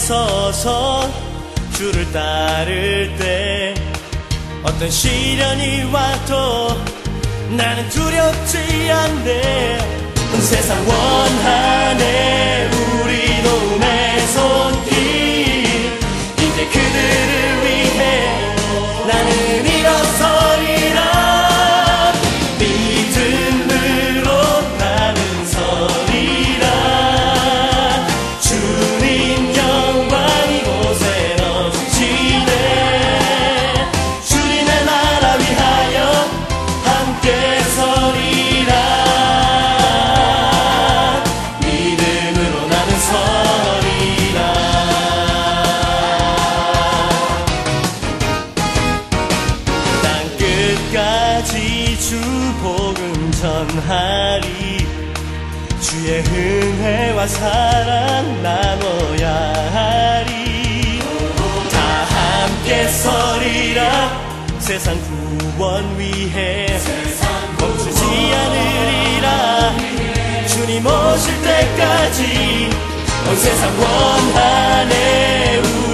서서 주를 따를 때 어떤 시련이 와도 나는 두렵지 않네. 세상 원하네 우리 도움의 손길. 이제 그들을 위해 나는 일어서리라. 믿음으로 나는 서리라. 주님 영광 이곳에 넘치네. 주님의 나라 위하여 함께 서리라. 믿음으로 나는 서리라. 땅 끝까지 주 복음 전하리. 주의 은혜와 사랑 나눠야 하리. 다 함께 서리라. 세상 구원 위해 멈추지 않으리라. 주님 오실 때까지 온 세상 원하네